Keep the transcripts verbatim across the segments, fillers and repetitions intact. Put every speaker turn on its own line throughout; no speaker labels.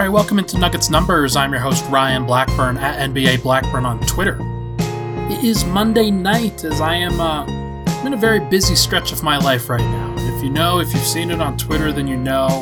right, welcome into Nuggets Numbers. I'm your host, Ryan Blackburn, at N B A Blackburn on Twitter. It is Monday night, as I am uh, I'm in a very busy stretch of my life right now. And if you know, if you've seen it on Twitter, then you know.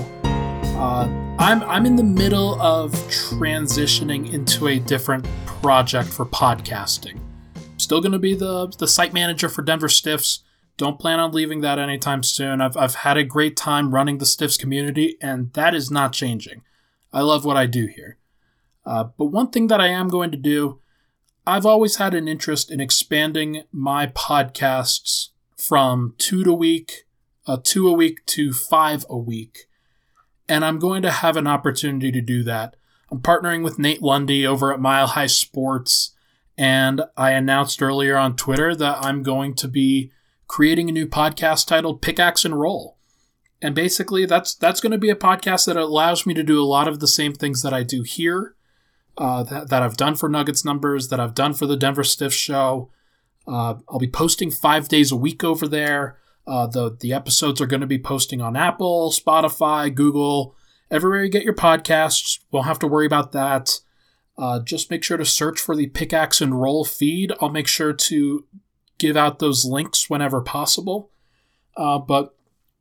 Uh, I'm I'm in the middle of transitioning into a different project for podcasting. I'm still going to be the, the site manager for Denver Stiffs. Don't plan on leaving that anytime soon. I've I've had a great time running the Stiffs community, and that is not changing. I love what I do here. Uh, but one thing that I am going to do, I've always had an interest in expanding my podcasts from two to week, uh, two a week to five a week. And I'm going to have an opportunity to do that. I'm partnering with Nate Lundy over at Mile High Sports, and I announced earlier on Twitter that I'm going to be creating a new podcast titled Pickaxe and Roll. And basically, that's that's going to be a podcast that allows me to do a lot of the same things that I do here, uh, that, that I've done for Nuggets Numbers, that I've done for the Denver Stiffs show. Uh, I'll be posting five days a week over there. Uh, the, the episodes are going to be posting on Apple, Spotify, Google, everywhere you get your podcasts. Won't have to worry about that. Uh, just make sure to search for the Pickaxe and Roll feed. I'll make sure to give out those links whenever possible. Uh, but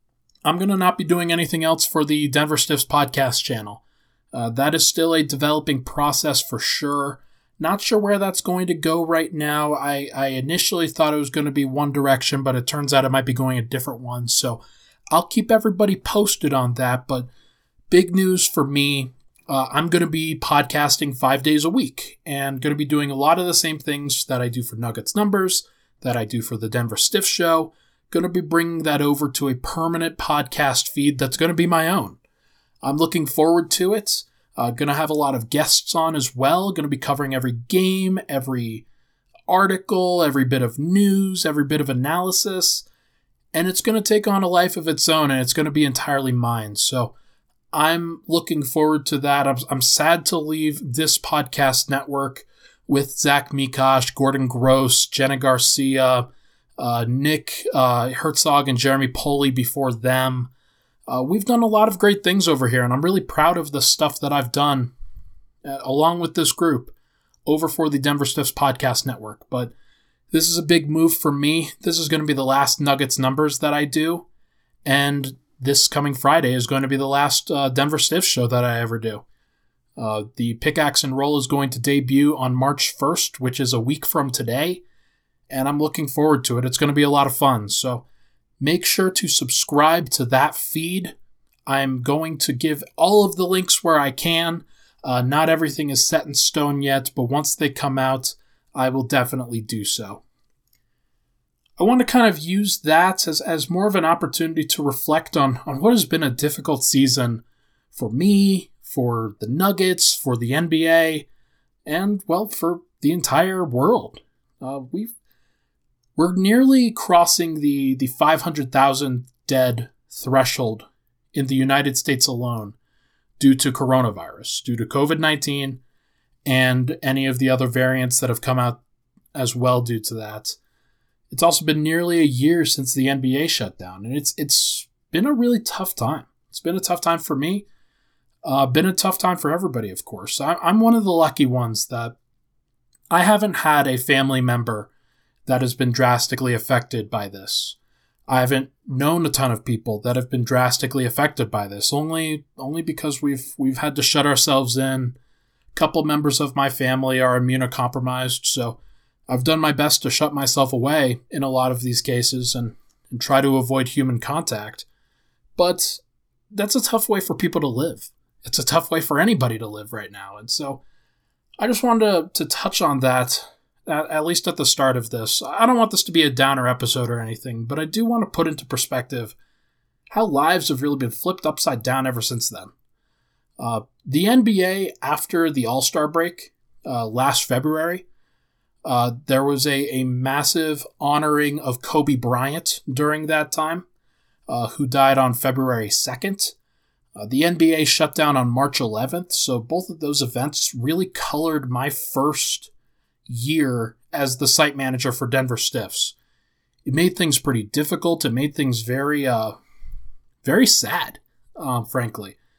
I'm going to not be doing anything else for the Denver Stiffs podcast channel. Uh, that is still a developing process for sure. Not sure where that's going to go right now. I, I initially thought it was going to be one direction, but it turns out it might be going a different one. So I'll keep everybody posted on that. But big news for me, uh, I'm going to be podcasting five days a week and going to be doing a lot of the same things that I do for Nuggets Numbers, that I do for the Denver Stiffs show. Going to be bringing that over to a permanent podcast feed that's going to be my own. I'm looking forward to it. Uh, going to have a lot of guests on as well. Going to be covering every game, every article, every bit of news, every bit of analysis. And it's going to take on a life of its own, and it's going to be entirely mine. So I'm looking forward to that. I'm, I'm sad to leave this podcast network with Zach Mikosh, Gordon Gross, Jenna Garcia, uh, Nick uh, Herzog, and Jeremy Poley before them. Uh, we've done a lot of great things over here, and I'm really proud of the stuff that I've done uh, along with this group over for the Denver Stiffs Podcast Network. But this is a big move for me. This is going to be the last Nuggets Numbers that I do, and this coming Friday is going to be the last uh, Denver Stiffs show that I ever do. Uh, the Pickaxe and Roll is going to debut on March first, which is a week from today, and I'm looking forward to it. It's going to be a lot of fun, so make sure to subscribe to that feed. I'm going to give all of the links where I can. Uh, not everything is set in stone yet, but once they come out, I will definitely do so. I want to kind of use that as, as more of an opportunity to reflect on, on what has been a difficult season for me, for the Nuggets, for the N B A, and, well, for the entire world. Uh, we've We're nearly crossing the, the five hundred thousand dead threshold in the United States alone due to coronavirus, due to covid nineteen, and any of the other variants that have come out as well due to that. It's also been nearly a year since the N B A shut down, and it's it's been a really tough time. It's been a tough time for me. Uh, been a tough time for everybody, of course. I, I'm one of the lucky ones that I haven't had a family member that has been drastically affected by this. I haven't known a ton of people that have been drastically affected by this, only only because we've we've had to shut ourselves in. A couple members of my family are immunocompromised, so I've done my best to shut myself away in a lot of these cases and, and try to avoid human contact. But that's a tough way for people to live. It's a tough way for anybody to live right now. And so I just wanted to, to touch on that, at, at least at the start of this. I don't want this to be a downer episode or anything, but I do want to put into perspective how lives have really been flipped upside down ever since then. Uh, the N B A, after the All-Star break uh, last February, uh, there was a, a massive honoring of Kobe Bryant during that time, uh, who died on February second. Uh, the N B A shut down on March eleventh, so both of those events really colored my first year as the site manager for Denver Stiffs. It made things pretty difficult. It made things very, uh, very sad, uh, frankly.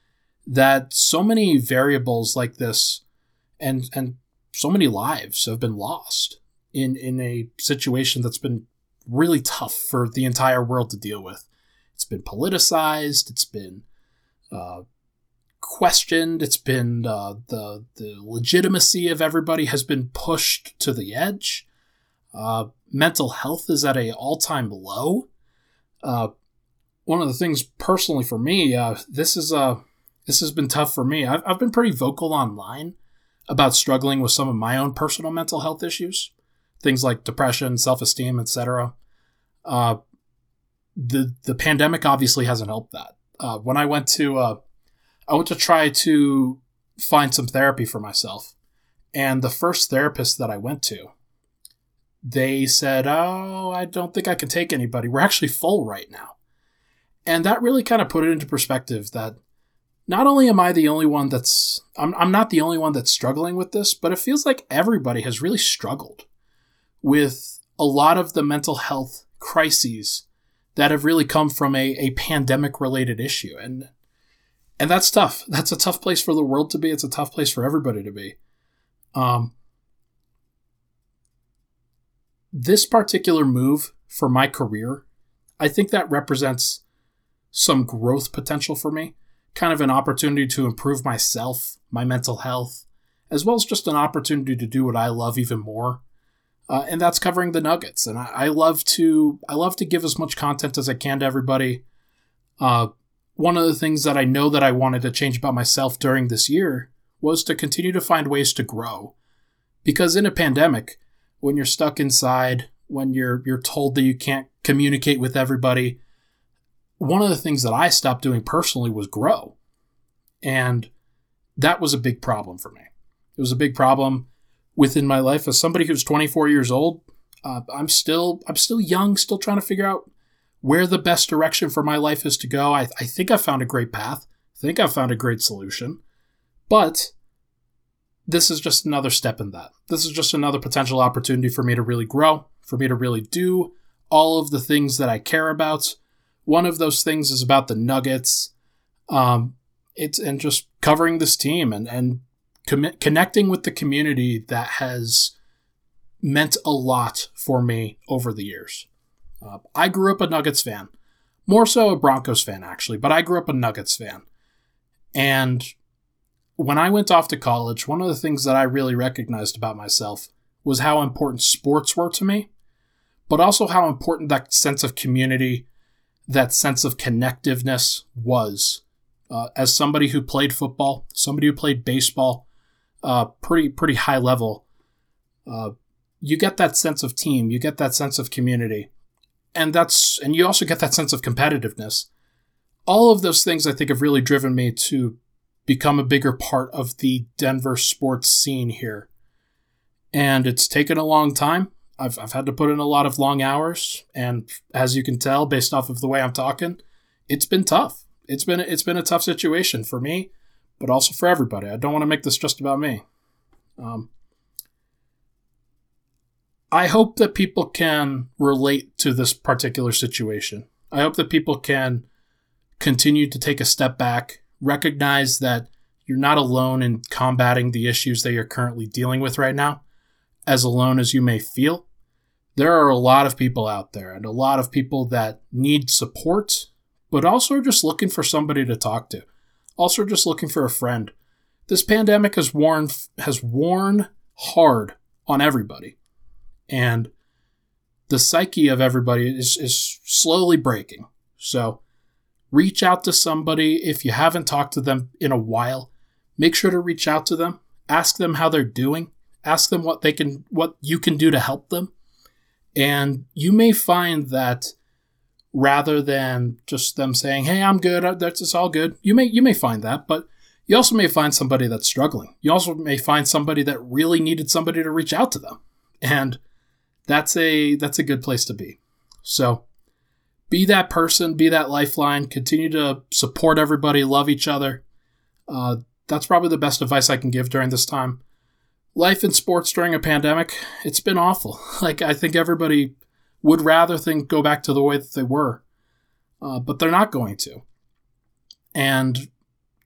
that so many variables like this and and so many lives have been lost in, in a situation that's been really tough for the entire world to deal with. It's been politicized. It's been uh, questioned. It's been uh, the the legitimacy of everybody has been pushed to the edge. Uh, mental health is at a all-time low. Uh, one of the things personally for me, uh, this is uh, this has been tough for me. I've, I've been pretty vocal online about struggling with some of my own personal mental health issues, things like depression, self-esteem, et cetera. Uh, the the pandemic obviously hasn't helped that. Uh, when I went to uh, I went to try to find some therapy for myself, and the first therapist that I went to, they said, "Oh, I don't think I can take anybody. We're actually full right now." And that really kind of put it into perspective that not only am I the only one that's I'm I'm not the only one that's struggling with this, but it feels like everybody has really struggled with a lot of the mental health crises that have really come from a, a pandemic related issue. And and that's tough. That's a tough place for the world to be. It's a tough place for everybody to be. Um, this particular move for my career, I think that represents some growth potential for me, kind of an opportunity to improve myself, my mental health, as well as just an opportunity to do what I love even more. Uh, and that's covering the Nuggets. And I, I love to I love to give as much content as I can to everybody. Uh, one of the things that I know that I wanted to change about myself during this year was to continue to find ways to grow. Because in a pandemic, when you're stuck inside, when you're you're told that you can't communicate with everybody, one of the things that I stopped doing personally was grow. And that was a big problem for me. It was a big problem within my life as somebody who's twenty-four years old. Uh, I'm still I'm still young, still trying to figure out where the best direction for my life is to go. I, I think I've found a great path. I think I've found a great solution. But this is just another step in that. This is just another potential opportunity for me to really grow, for me to really do all of the things that I care about. One of those things is about the Nuggets. Um, it's and just covering this team and and com- connecting with the community that has meant a lot for me over the years. Uh, I grew up a Nuggets fan, more so a Broncos fan actually, but I grew up a Nuggets fan. And when I went off to college, one of the things that I really recognized about myself was how important sports were to me, but also how important that sense of community, that sense of connectiveness was. Uh, as somebody who played football, somebody who played baseball, uh, pretty pretty high level, uh, you get that sense of team, you get that sense of community, and that's and you also get that sense of competitiveness. All of those things I think have really driven me to become a bigger part of the Denver sports scene here, and it's taken a long time. I've I've had to put in a lot of long hours, and as you can tell, based off of the way I'm talking, it's been tough. It's been it's been a tough situation for me, but also for everybody. I don't want to make this just about me. Um, I hope that people can relate to this particular situation. I hope that people can continue to take a step back, recognize that you're not alone in combating the issues that you're currently dealing with right now, as alone as you may feel. There are a lot of people out there and a lot of people that need support, but also are just looking for somebody to talk to. Also just looking for a friend. This pandemic has worn has worn hard on everybody. And the psyche of everybody is, is slowly breaking. So reach out to somebody. If you haven't talked to them in a while, make sure to reach out to them. Ask them how they're doing. Ask them what they can, what you can do to help them. And you may find that rather than just them saying, "Hey, I'm good. That's it's all good." You may you may find that, but you also may find somebody that's struggling. You also may find somebody that really needed somebody to reach out to them. And that's a that's a good place to be. So be that person, be that lifeline, continue to support everybody, love each other. Uh, that's probably the best advice I can give during this time. Life in sports during a pandemic, it's been awful. Like, I think everybody would rather think go back to the way that they were, uh, but they're not going to. And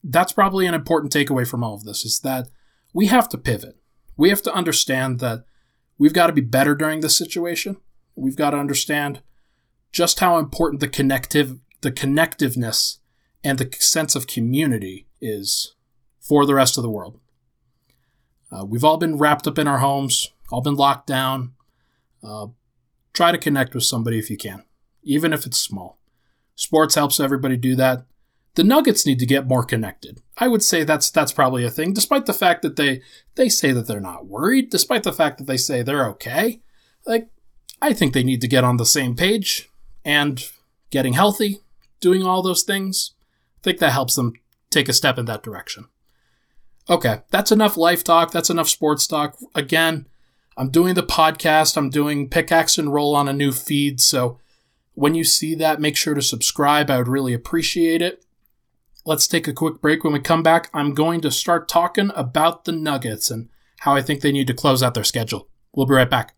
that's probably an important takeaway from all of this, is that we have to pivot. We have to understand that we've got to be better during this situation. We've got to understand just how important the connective, the connectiveness and the sense of community is for the rest of the world. Uh, we've all been wrapped up in our homes, all been locked down. Uh, try to connect with somebody if you can, even if it's small. Sports helps everybody do that. The Nuggets need to get more connected. I would say that's that's probably a thing, despite the fact that they, they say that they're not worried, despite the fact that they say they're okay. Like, I think they need to get on the same page, and getting healthy, doing all those things, I think that helps them take a step in that direction. Okay, that's enough life talk. That's enough sports talk. Again, I'm doing the podcast. I'm doing Pickaxe and Roll on a new feed. So when you see that, make sure to subscribe. I would really appreciate it. Let's take a quick break. When we come back, I'm going to start talking about the Nuggets and how I think they need to close out their schedule. We'll be right back.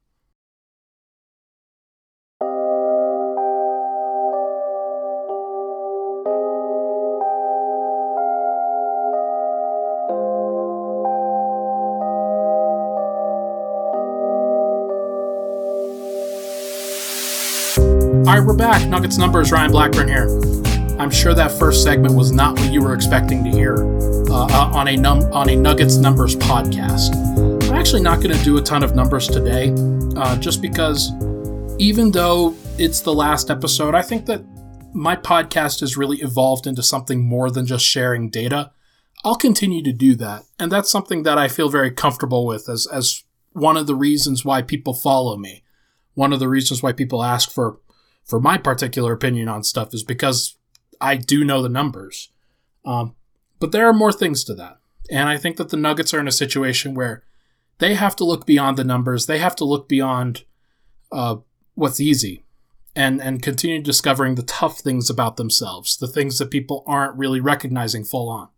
All right, we're back. Nuggets Numbers, Ryan Blackburn here. I'm sure that first segment was not what you were expecting to hear uh, uh, on a num- on a Nuggets Numbers podcast. I'm actually not going to do a ton of numbers today, uh, just because even though it's the last episode, I think that my podcast has really evolved into something more than just sharing data. I'll continue to do that, and that's something that I feel very comfortable with as as one of the reasons why people follow me. One of the reasons why people ask for for my particular opinion on stuff is because I do know the numbers. Um, but there are more things to that. And I think that the Nuggets are in a situation where they have to look beyond the numbers. They have to look beyond uh, what's easy and, and continue discovering the tough things about themselves, the things that people aren't really recognizing full on.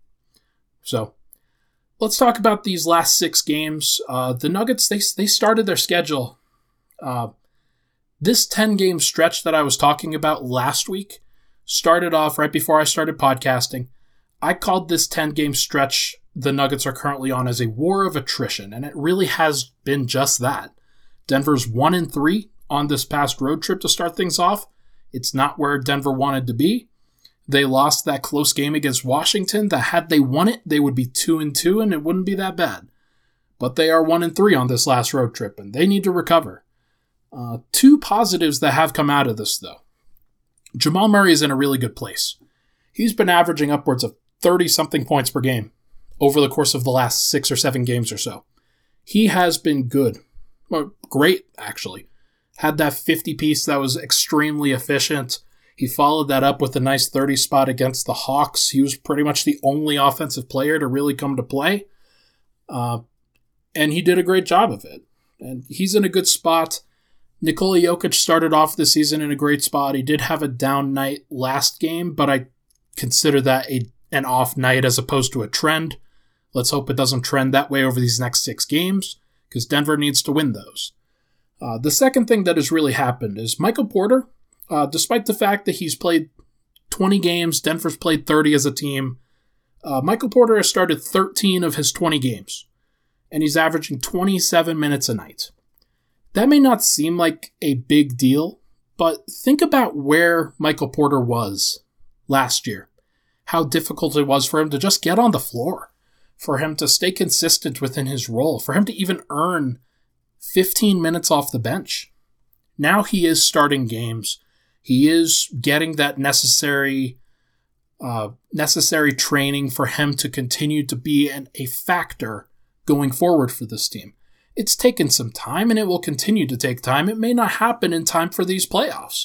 So let's talk about these last six games. Uh, the Nuggets, they, they started their schedule uh, This ten-game stretch that I was talking about last week started off right before I started podcasting. I called this ten-game stretch the Nuggets are currently on as a war of attrition, and it really has been just that. Denver's one and three on this past road trip to start things off. It's not where Denver wanted to be. They lost that close game against Washington that had they won it, they would be two and two, and it wouldn't be that bad. But they are one and three on this last road trip, and they need to recover. Uh, two positives that have come out of this, though. Jamal Murray is in a really good place. He's been averaging upwards of thirty-something points per game over the course of the last six or seven games or so. He has been good. Well, great, actually. Had that fifty-piece that was extremely efficient. He followed that up with a nice thirty spot against the Hawks. He was pretty much the only offensive player to really come to play. Uh, and he did a great job of it. And he's in a good spot. Nikola Jokic started off the season in a great spot. He did have a down night last game, but I consider that a an off night as opposed to a trend. Let's hope it doesn't trend that way over these next six games, because Denver needs to win those. Uh, the second thing that has really happened is Michael Porter, uh, despite the fact that he's played twenty games, Denver's played thirty as a team, uh, Michael Porter has started thirteen of his twenty games, and he's averaging twenty-seven minutes a night. That may not seem like a big deal, but think about where Michael Porter was last year. How difficult it was for him to just get on the floor, for him to stay consistent within his role, for him to even earn fifteen minutes off the bench. Now he is starting games. He is getting that necessary uh, necessary training for him to continue to be an, a factor going forward for this team. It's taken some time, and it will continue to take time. It may not happen in time for these playoffs.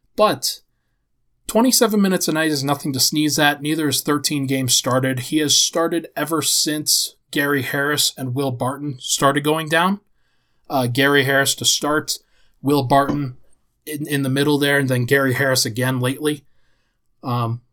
But twenty-seven minutes a night is nothing to sneeze at. Neither is thirteen games started. He has started ever since Gary Harris and Will Barton started going down. Uh, Gary Harris to start, Will Barton in, in the middle there, and then Gary Harris again lately. Um,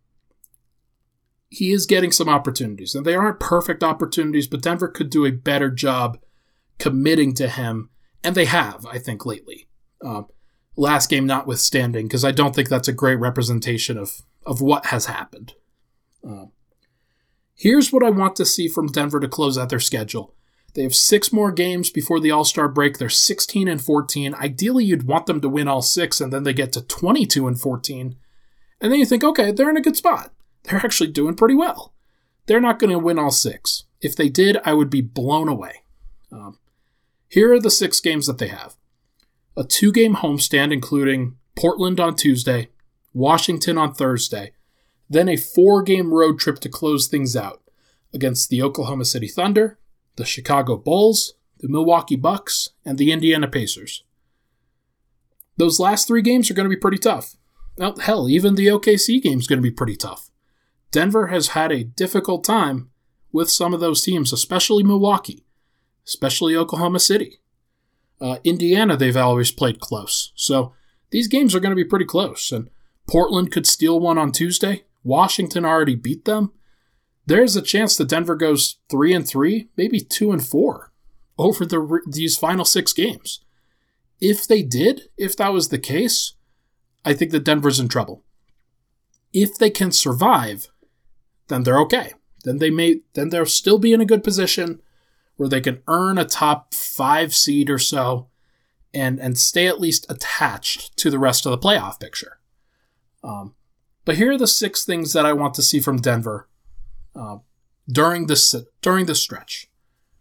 he is getting some opportunities. And they aren't perfect opportunities, but Denver could do a better job committing to him, and they have, I think, lately. Uh, last game notwithstanding, because I don't think that's a great representation of, of what has happened. Uh, Here's what I want to see from Denver to close out their schedule. They have six more games before the All-Star break. They're sixteen and fourteen. Ideally, you'd want them to win all six, and then they get to twenty-two and fourteen. And then you think, okay, they're in a good spot. They're actually doing pretty well. They're not going to win all six. If they did, I would be blown away. Um, here are the six games that they have. A two-game homestand, including Portland on Tuesday, Washington on Thursday, then a four-game road trip to close things out against the Oklahoma City Thunder, the Chicago Bulls, the Milwaukee Bucks, and the Indiana Pacers. Those last three games are going to be pretty tough. Well, hell, even the O K C game is going to be pretty tough. Denver has had a difficult time with some of those teams, especially Milwaukee, especially Oklahoma City. Uh, Indiana, they've always played close. So these games are going to be pretty close. And Portland could steal one on Tuesday. Washington already beat them. There's a chance that Denver goes three and three, maybe two and four over the these final six games. If they did, if that was the case, I think that Denver's in trouble. If they can survive, then they're okay. Then they may then they'll still be in a good position where they can earn a top five seed or so and, and stay at least attached to the rest of the playoff picture. Um, but here are the six things that I want to see from Denver uh, during this during this stretch.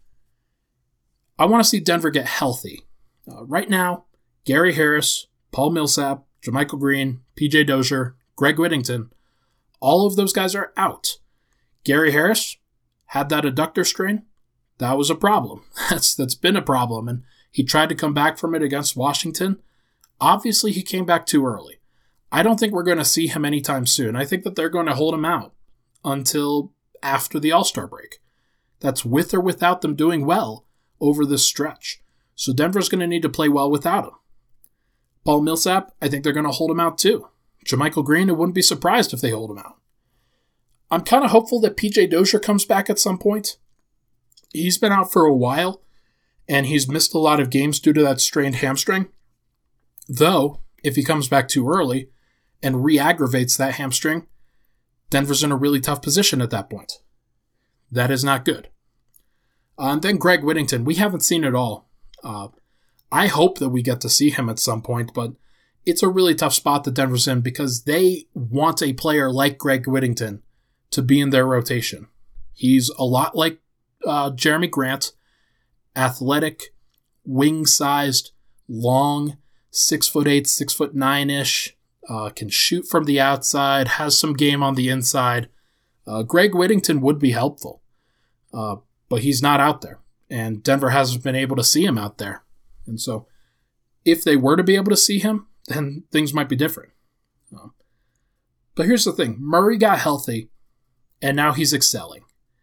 I want to see Denver get healthy. Uh, right now, Gary Harris, Paul Millsap, JaMychal Green, P J Dozier, Greg Whittington, all of those guys are out. Gary Harris had that adductor strain. That was a problem. That's that's been a problem, and he tried to come back from it against Washington. Obviously, he came back too early. I don't think we're going to see him anytime soon. I think that they're going to hold him out until after the All-Star break. That's with or without them doing well over this stretch. So Denver's going to need to play well without him. Paul Millsap, I think they're going to hold him out too. JaMychal Green, I wouldn't be surprised if they hold him out. I'm kind of hopeful that P J Dozier comes back at some point. He's been out for a while, and he's missed a lot of games due to that strained hamstring. Though, if he comes back too early and re-aggravates that hamstring, Denver's in a really tough position at that point. That is not good. Uh, and then Greg Whittington, we haven't seen it all. Uh, I hope that we get to see him at some point, but it's a really tough spot that Denver's in because they want a player like Greg Whittington to be in their rotation. He's a lot like uh, Jeremy Grant, athletic, wing-sized, long, six foot eight, six foot nine-ish, uh, can shoot from the outside, has some game on the inside. Uh, Greg Whittington would be helpful, uh, but he's not out there, and Denver hasn't been able to see him out there. And so if they were to be able to see him, then things might be different. Um, but here's the thing. Murray got healthy, and now he's excelling.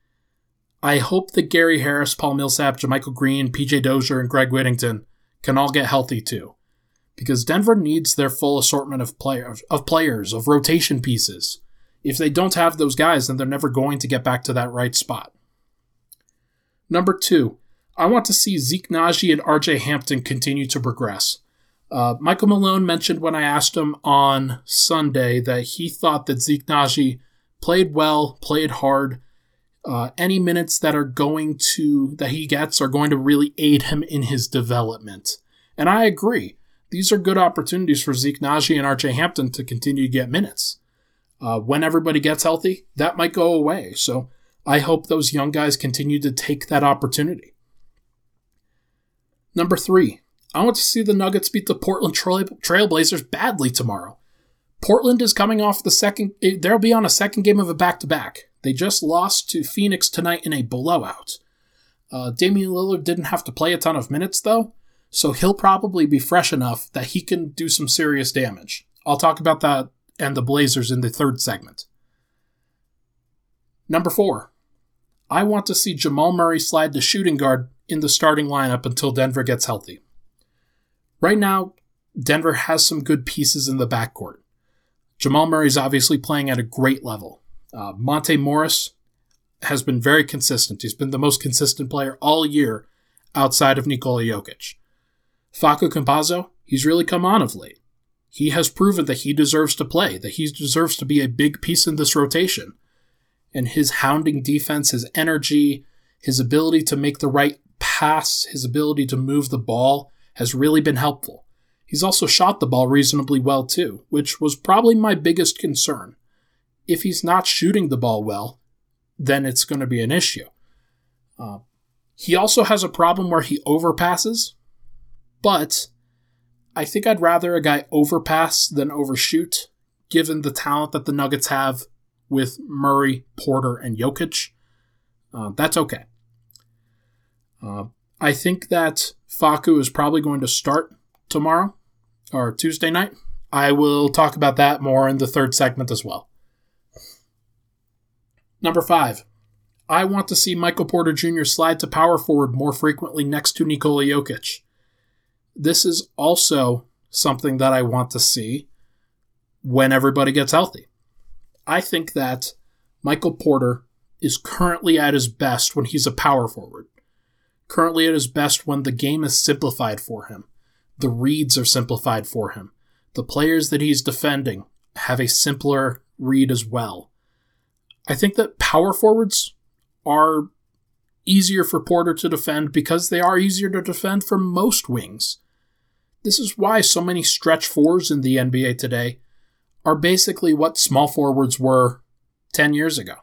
I hope that Gary Harris, Paul Millsap, JaMychal Green, P J Dozier, and Greg Whittington can all get healthy too. Because Denver needs their full assortment of, player, of players, of rotation pieces. If they don't have those guys, then they're never going to get back to that right spot. Number two, I want to see Zeke Nnaji and R J Hampton continue to progress. Uh, Michael Malone mentioned when I asked him on Sunday that he thought that Zeke Nnaji played well, played hard. Uh, any minutes that are going to that he gets are going to really aid him in his development. And I agree. These are good opportunities for Zeke Nnaji and R J Hampton to continue to get minutes. Uh, when everybody gets healthy, that might go away. So I hope those young guys continue to take that opportunity. Number three, I want to see the Nuggets beat the Portland Trail- Trailblazers badly tomorrow. Portland is coming off the second, they'll be on a second game of a back-to-back. They just lost to Phoenix tonight in a blowout. Uh, Damian Lillard didn't have to play a ton of minutes, though, so he'll probably be fresh enough that he can do some serious damage. I'll talk about that and the Blazers in the third segment. Number four, I want to see Jamal Murray slide to shooting guard in the starting lineup until Denver gets healthy. Right now, Denver has some good pieces in the backcourt. Jamal Murray's obviously playing at a great level. Uh, Monte Morris has been very consistent. He's been the most consistent player all year outside of Nikola Jokic. Facu Campazzo, he's really come on of late. He has proven that he deserves to play, that he deserves to be a big piece in this rotation. and his hounding defense, his energy, his ability to make the right pass, his ability to move the ball has really been helpful. He's also shot the ball reasonably well too, which was probably my biggest concern. If he's not shooting the ball well, then it's going to be an issue. Uh, he also has a problem where he overpasses, but I think I'd rather a guy overpass than overshoot, given the talent that the Nuggets have with Murray, Porter, and Jokic. Uh, that's okay. Uh, I think that Facu is probably going to start tomorrow or Tuesday night. I will talk about that more in the third segment as well. Number five, I want to see Michael Porter Junior slide to power forward more frequently next to Nikola Jokic. This is also something that I want to see when everybody gets healthy. I think that Michael Porter is currently at his best when he's a power forward. Currently at his best when the game is simplified for him. The reads are simplified for him. The players that he's defending have a simpler read as well. I think that power forwards are easier for Porter to defend because they are easier to defend for most wings. This is why so many stretch fours in the N B A today are basically what small forwards were ten years ago.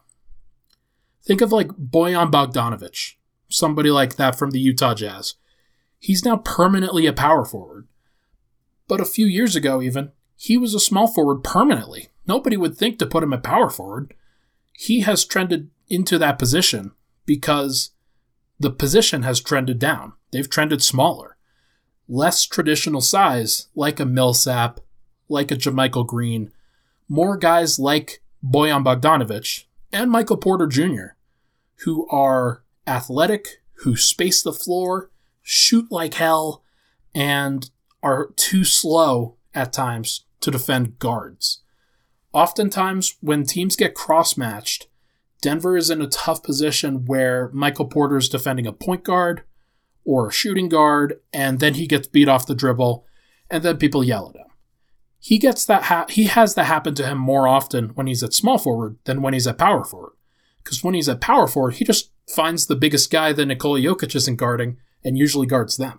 Think of like Bojan Bogdanovic, somebody like that from the Utah Jazz. He's now permanently a power forward. But a few years ago even, he was a small forward permanently. Nobody would think to put him at power forward. He has trended into that position because the position has trended down. They've trended smaller. Less traditional size, like a Millsap, like a JaMychal Green, more guys like Bojan Bogdanovic and Michael Porter Junior, who are athletic, who space the floor, shoot like hell, and are too slow at times to defend guards. Oftentimes, when teams get cross-matched, Denver is in a tough position where Michael Porter is defending a point guard or a shooting guard, and then he gets beat off the dribble, and then people yell at him. He gets that. Ha- he has that happen to him more often when he's at small forward than when he's at power forward. Because when he's at power forward, he just finds the biggest guy that Nikola Jokic isn't guarding and usually guards them.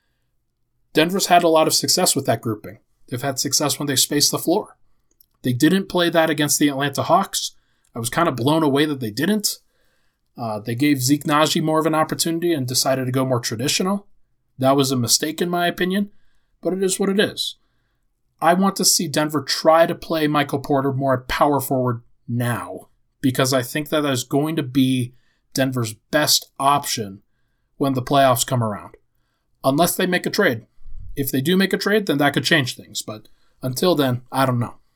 Denver's had a lot of success with that grouping. They've had success when they space the floor. They didn't play that against the Atlanta Hawks. I was kind of blown away that they didn't. Uh, they gave Zeke Naji more of an opportunity and decided to go more traditional. That was a mistake in my opinion, but it is what it is. I want to see Denver try to play Michael Porter more at power forward now, because I think that is going to be Denver's best option when the playoffs come around. Unless they make a trade. If they do make a trade, then that could change things, but until then, I don't know.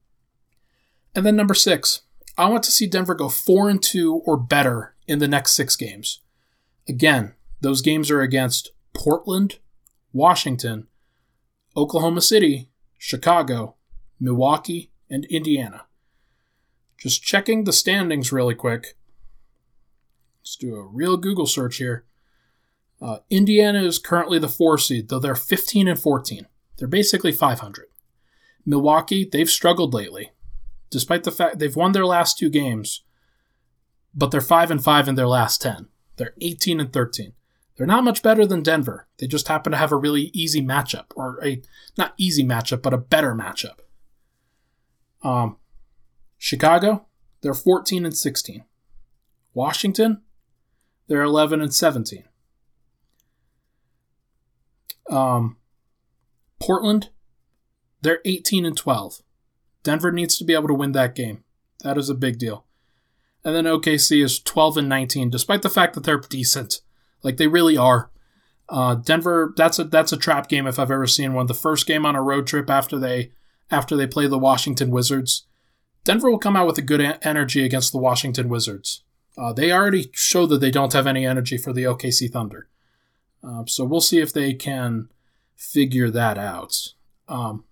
And then number six, I want to see Denver go four and two or better in the next six games. Again, those games are against Portland, Washington, Oklahoma City, Chicago, Milwaukee, and Indiana. Just checking the standings really quick. Let's do a real Google search here. Uh, Indiana is currently the four seed, though they're fifteen and fourteen. They're basically five hundred. Milwaukee, they've struggled lately. Despite the fact they've won their last two games, but they're five and five in their last ten. They're eighteen and thirteen. They're not much better than Denver. They just happen to have a really easy matchup, or a not easy matchup, but a better matchup. Um, Chicago, they're fourteen and sixteen. Washington, they're eleven and seventeen. Um, Portland, they're eighteen and twelve. Denver needs to be able to win that game. That is a big deal. And then O K C is twelve and nineteen, despite the fact that they're decent. Like, they really are. Uh, Denver, that's a that's a trap game if I've ever seen one. The first game on a road trip after they after they play the Washington Wizards. Denver will come out with a good a- energy against the Washington Wizards. Uh, they already show that they don't have any energy for the O K C Thunder. Uh, so we'll see if they can figure that out. Um,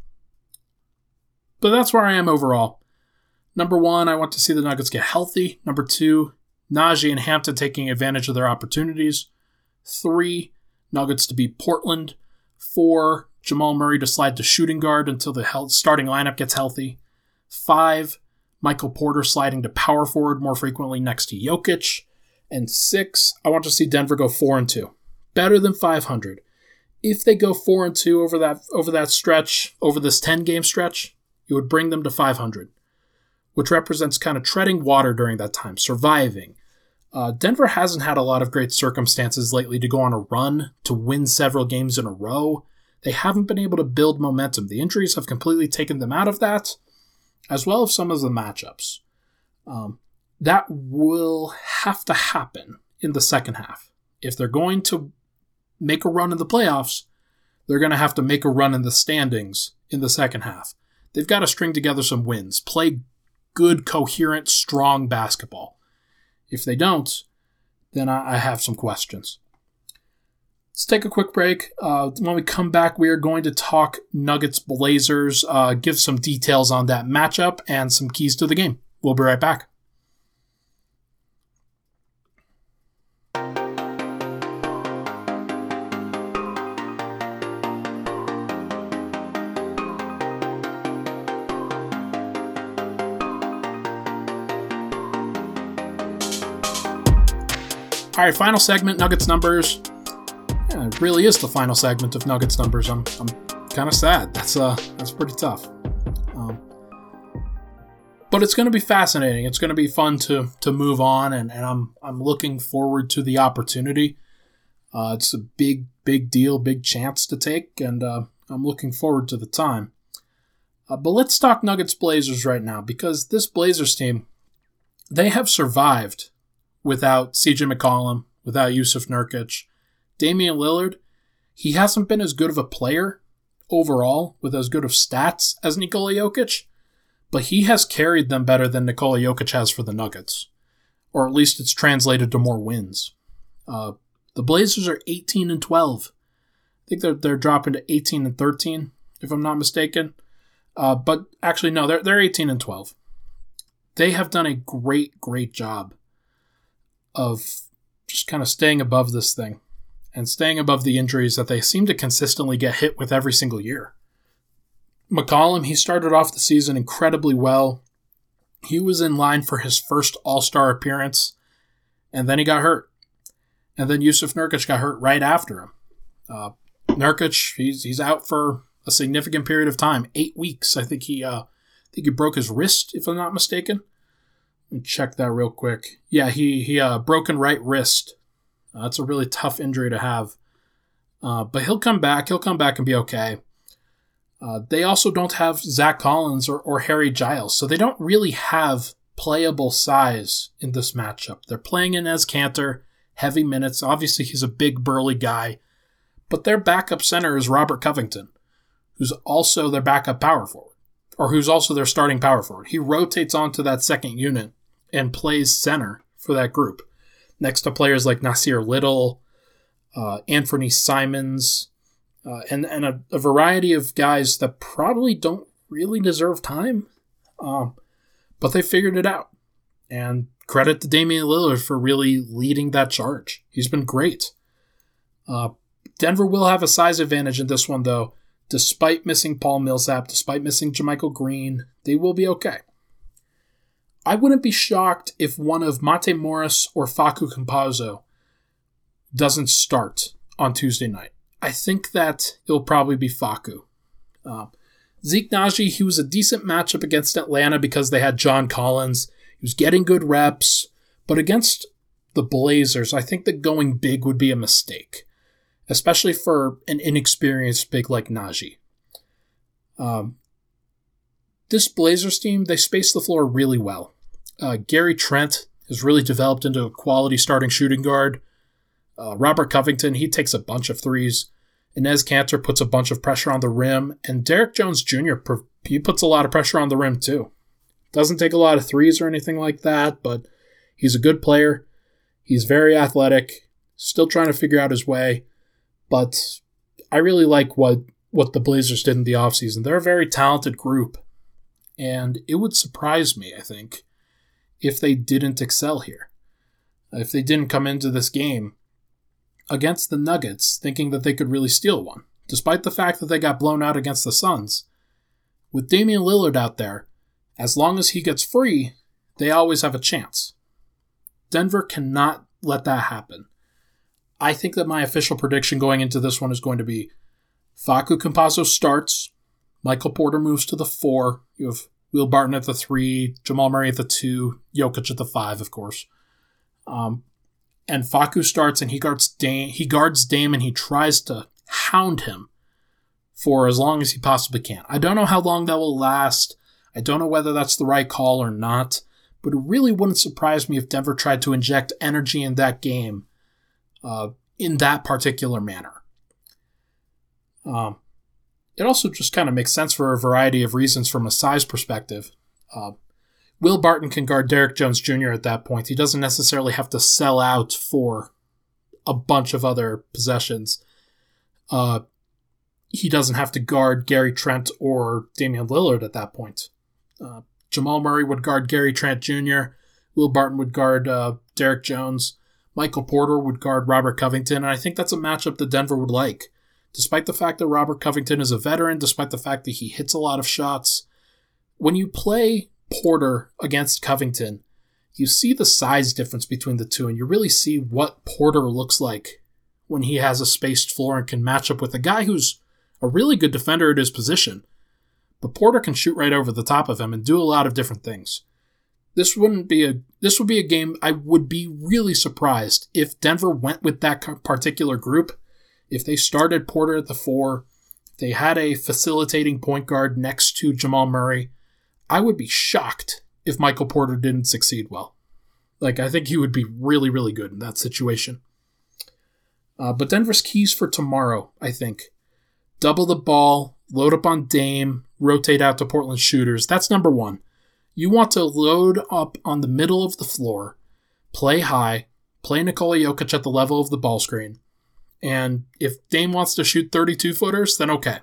but that's where I am overall. Number one, I want to see the Nuggets get healthy. Number two, Naji and Hampton taking advantage of their opportunities. Three, Nuggets to beat Portland. Four, Jamal Murray to slide to shooting guard until the health, starting lineup gets healthy. Five, Michael Porter sliding to power forward more frequently next to Jokic. And six, I want to see Denver go four and two. Better than five hundred. If they go four and two over that over that stretch, over this ten-game stretch, it would bring them to five hundred, which represents kind of treading water during that time, surviving. Uh, Denver hasn't had a lot of great circumstances lately to go on a run, to win several games in a row. They haven't been able to build momentum. The injuries have completely taken them out of that, as well as some of the matchups. Um, that will have to happen in the second half. If they're going to make a run in the playoffs, they're going to have to make a run in the standings in the second half. They've got to string together some wins, play good, coherent, strong basketball. If they don't, then I have some questions. Let's take a quick break. Uh, when we come back, we are going to talk Nuggets Blazers, uh, give some details on that matchup and some keys to the game. We'll be right back. All right, final segment, Nuggets numbers. Yeah, it really is the final segment of Nuggets numbers. I'm I'm kind of sad. That's uh that's pretty tough. Um, but it's going to be fascinating. It's going to be fun to to move on, and, and I'm I'm looking forward to the opportunity. Uh, it's a big big deal, big chance to take, and uh, I'm looking forward to the time. Uh, but let's talk Nuggets Blazers right now, because this Blazers team, they have survived without C J McCollum, without Jusuf Nurkic. Damian Lillard, he hasn't been as good of a player overall, with as good of stats as Nikola Jokic, but he has carried them better than Nikola Jokic has for the Nuggets. Or at least it's translated to more wins. Uh, the Blazers are eighteen and twelve. I think they're, they're dropping to eighteen and thirteen, if I'm not mistaken. Uh, but actually, no, they're, they're eighteen and twelve. They have done a great, great job of just kind of staying above this thing and staying above the injuries that they seem to consistently get hit with every single year. McCollum, he started off the season incredibly well. He was in line for his first All-Star appearance, and then he got hurt. And then Jusuf Nurkic got hurt right after him. Uh, Nurkic, he's he's out for a significant period of time, eight weeks. I think he, uh, I think he broke his wrist, if I'm not mistaken. Let me check that real quick. Yeah, he he uh, broken right wrist. Uh, that's a really tough injury to have. Uh, but he'll come back. He'll come back and be okay. Uh, they also don't have Zach Collins or, or Harry Giles, so they don't really have playable size in this matchup. They're playing Enes Kanter, heavy minutes. Obviously, he's a big, burly guy. But their backup center is Robert Covington, who's also their backup power forward, or who's also their starting power forward. He rotates onto that second unit and plays center for that group, next to players like Nasir Little, uh, Anthony Simons, uh, and, and a, a variety of guys that probably don't really deserve time, um, but they figured it out. And credit to Damian Lillard for really leading that charge. He's been great. Uh, Denver will have a size advantage in this one, though. Despite missing Paul Millsap, despite missing JaMychal Green, they will be okay. I wouldn't be shocked if one of Monte Morris or Facu Campazzo doesn't start on Tuesday night. I think that it'll probably be Facu. Uh, Zeke Naji, he was a decent matchup against Atlanta because they had John Collins. He was getting good reps, but against the Blazers, I think that going big would be a mistake, especially for an inexperienced big like Naji. Um, this Blazers team, they space the floor really well. Uh, Gary Trent has really developed into a quality starting shooting guard. Uh, Robert Covington, he takes a bunch of threes. Enes Kanter puts a bunch of pressure on the rim. And Derek Jones Junior, he puts a lot of pressure on the rim too. Doesn't take a lot of threes or anything like that, but he's a good player. He's very athletic, still trying to figure out his way. But I really like what, what the Blazers did in the offseason. They're a very talented group. And it would surprise me, I think, if they didn't excel here. If they didn't come into this game against the Nuggets thinking that they could really steal one, despite the fact that they got blown out against the Suns. With Damian Lillard out there, As long as he gets free, they always have a chance. Denver cannot let that happen. I think that my official prediction going into this one is going to be Facu Campazzo starts, Michael Porter moves to the four, you have Will Barton at the three, Jamal Murray at the two, Jokic at the five, of course. Um, and Facu starts and he guards Dame, he guards Dame and he tries to hound him for as long as he possibly can. I don't know how long that will last. I don't know whether that's the right call or not, but it really wouldn't surprise me if Denver tried to inject energy in that game uh, in that particular manner. Um, it also just kind of makes sense for a variety of reasons from a size perspective. Uh, Will Barton can guard Derrick Jones Junior at that point. He doesn't necessarily have to sell out for a bunch of other possessions. Uh, he doesn't have to guard Gary Trent or Damian Lillard at that point. Uh, Jamal Murray would guard Gary Trent Junior Will Barton would guard uh, Derrick Jones. Michael Porter would guard Robert Covington, and I think that's a matchup that Denver would like. Despite the fact that Robert Covington is a veteran, despite the fact that he hits a lot of shots, when you play Porter against Covington, you see the size difference between the two, and you really see what Porter looks like when he has a spaced floor and can match up with a guy who's a really good defender at his position. But Porter can shoot right over the top of him and do a lot of different things. This wouldn't be a this would be a game I would be really surprised if Denver went with that particular group. If they started Porter at the four, they had a facilitating point guard next to Jamal Murray, I would be shocked if Michael Porter didn't succeed well. Like, I think he would be really, really good in that situation. Uh, but Denver's keys for tomorrow, I think. Double the ball, load up on Dame, rotate out to Portland shooters. That's number one. You want to load up on the middle of the floor, play high, play Nikola Jokic at the level of the ball screen. And if Dame wants to shoot thirty-two footers, then okay.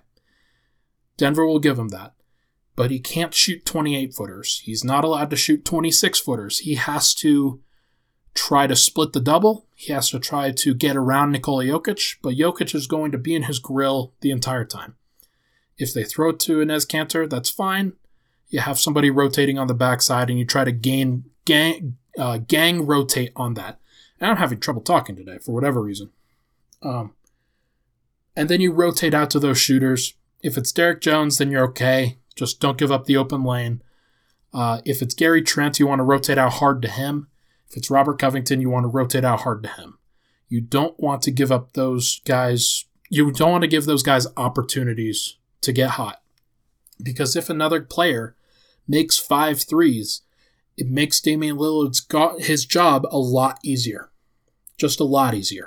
Denver will give him that. But he can't shoot twenty-eight footers. He's not allowed to shoot twenty-six footers. He has to try to split the double. He has to try to get around Nikola Jokic, but Jokic is going to be in his grill the entire time. If they throw it to Enes Kanter, that's fine. You have somebody rotating on the backside, and you try to gain gang, uh, gang rotate on that. And I'm having trouble talking today for whatever reason. Um, and then you rotate out to those shooters. If it's Derrick Jones, then you're okay. Just don't give up the open lane. Uh, if it's Gary Trent, you want to rotate out hard to him. If it's Robert Covington, you want to rotate out hard to him. You don't want to give up those guys. You don't want to give those guys opportunities to get hot. Because if another player makes five threes, it makes Damian Lillard's got his job a lot easier. Just a lot easier.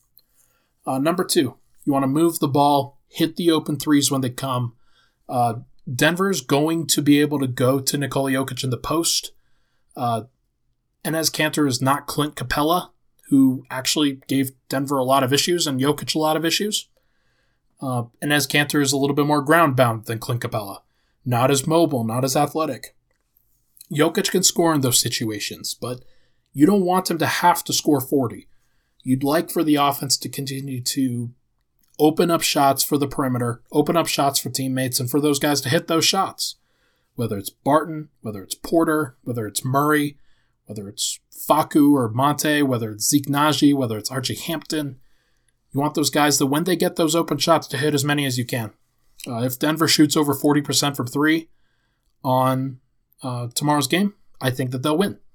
Uh, number two, you want to move the ball, hit the open threes when they come. Uh, Denver's going to be able to go to Nikola Jokic in the post. Uh, Enes Kanter is not Clint Capella, who actually gave Denver a lot of issues and Jokic a lot of issues. Uh, Enes Kanter is a little bit more ground-bound than Clint Capella. Not as mobile, not as athletic. Jokic can score in those situations, but you don't want him to have to score forty. You'd like for the offense to continue to open up shots for the perimeter, open up shots for teammates, and for those guys to hit those shots. Whether it's Barton, whether it's Porter, whether it's Murray, whether it's Facu or Monte, whether it's Zeke Naji, whether it's Archie Hampton. You want those guys that when they get those open shots to hit as many as you can. Uh, if Denver shoots over forty percent from three on uh, tomorrow's game, I think that they'll win.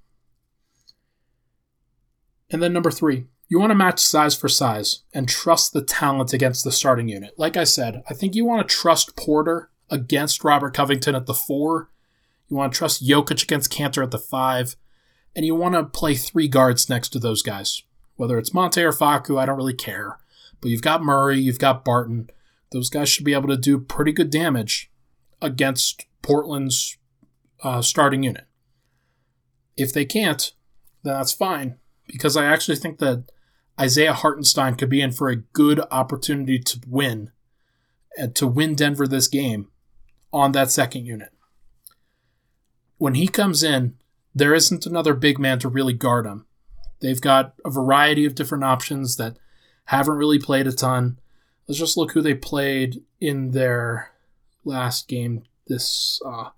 And then number three, you want to match size for size and trust the talent against the starting unit. Like I said, I think you want to trust Porter against Robert Covington at the four. You want to trust Jokic against Kanter at the five. And you want to play three guards next to those guys. Whether it's Monte or Facu, I don't really care. But you've got Murray, you've got Barton. Those guys should be able to do pretty good damage against Portland's uh, starting unit. If they can't, then that's fine. Because I actually think that Isaiah Hartenstein could be in for a good opportunity to win, and to win Denver this game on that second unit. When he comes in, there isn't another big man to really guard him. They've got a variety of different options that haven't really played a ton. Let's just look who they played in their last game. This uh,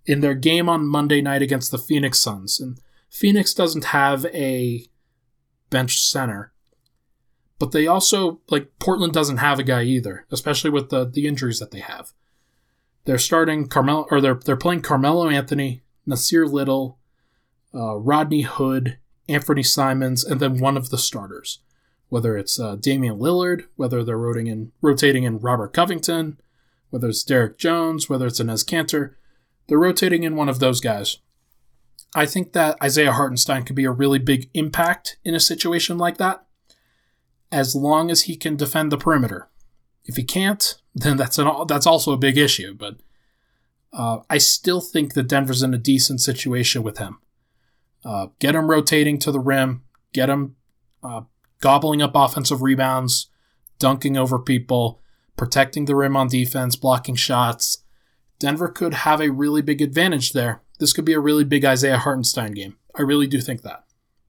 in their game on Monday night against the Phoenix Suns. And Phoenix doesn't have a bench center, but they also, like, Portland doesn't have a guy either, especially with the, the injuries that they have. They're starting Carmelo, or they're they're playing Carmelo Anthony, Nasir Little, uh, Rodney Hood, Anthony Simons, and then one of the starters. Whether it's uh, Damian Lillard, whether they're rotating in, rotating in Robert Covington, whether it's Derek Jones, whether it's Enes Kanter, they're rotating in one of those guys. I think that Isaiah Hartenstein could be a really big impact in a situation like that, as long as he can defend the perimeter. If he can't, then that's an that's also a big issue. But uh, I still think that Denver's in a decent situation with him. Uh, get him rotating to the rim, get him uh, gobbling up offensive rebounds, dunking over people, protecting the rim on defense, blocking shots. Denver could have a really big advantage there. This could be a really big Isaiah Hartenstein game. I really do think that.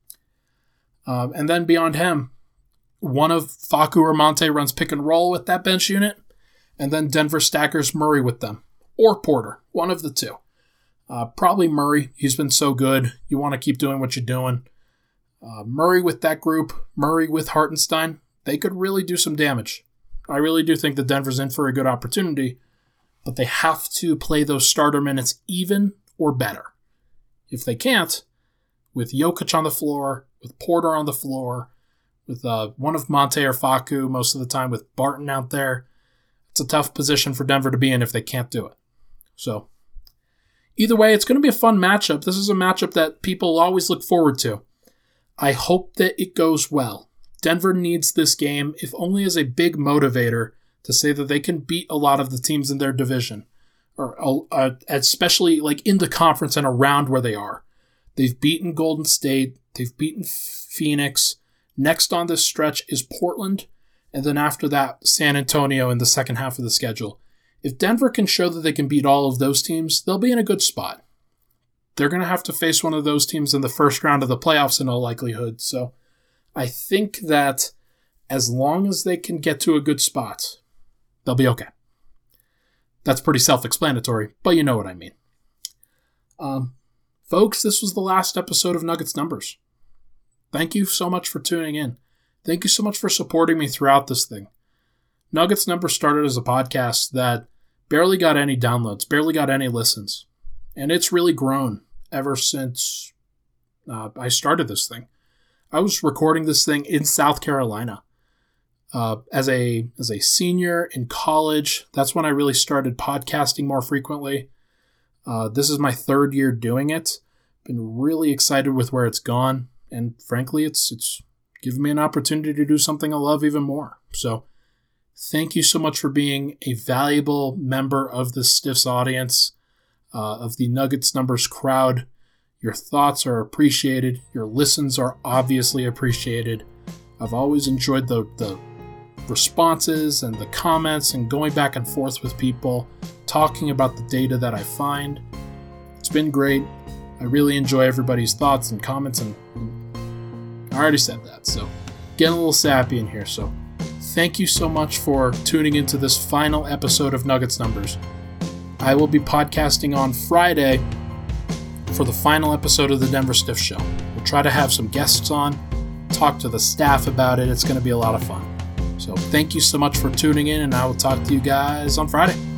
Uh, and then beyond him, one of Facu or Monte runs pick and roll with that bench unit, and then Denver staggers Murray with them. Or Porter, one of the two. Uh, probably Murray. He's been so good. You want to keep doing what you're doing. Uh, Murray with that group, Murray with Hartenstein, they could really do some damage. I really do think that Denver's in for a good opportunity, but they have to play those starter minutes even or better. If they can't, with Jokic on the floor, with Porter on the floor, with uh, one of Monte or Facu most of the time, with Barton out there, it's a tough position for Denver to be in if they can't do it. So, either way, it's going to be a fun matchup. This is a matchup that people always look forward to. I hope that it goes well. Denver needs this game, if only as a big motivator, to say that they can beat a lot of the teams in their division, or uh, especially like in the conference and around where they are. They've beaten Golden State. They've beaten Phoenix. Next on this stretch is Portland, and then after that, San Antonio in the second half of the schedule. If Denver can show that they can beat all of those teams, they'll be in a good spot. They're going to have to face one of those teams in the first round of the playoffs in all likelihood. So I think that as long as they can get to a good spot, they'll be okay. That's pretty self-explanatory, but you know what I mean. Um, folks, this was the last episode of Nuggets Numbers. Thank you so much for tuning in. Thank you so much for supporting me throughout this thing. Nuggets Numbers started as a podcast that barely got any downloads, barely got any listens. And it's really grown ever since uh, I started this thing. I was recording this thing in South Carolina. Uh, as a as a senior in college, that's when I really started podcasting more frequently. Uh, this is my third year doing it. Been really excited with where it's gone. And frankly, it's it's given me an opportunity to do something I love even more. So thank you so much for being a valuable member of the Stiffs audience, uh, of the Nuggets Numbers crowd. Your thoughts are appreciated. Your listens are obviously appreciated. I've always enjoyed the, the responses and the comments and going back and forth with people, talking about the data that I find. It's been great. I really enjoy everybody's thoughts and comments, and, and I already said that, so getting a little sappy in here. So thank you so much for tuning into this final episode of Nuggets Numbers. I will be podcasting on Friday for the final episode of the Denver Stiff Show. We'll try to have some guests on, talk to the staff about it. It's going to be a lot of fun. So thank you so much for tuning in, and I will talk to you guys on Friday.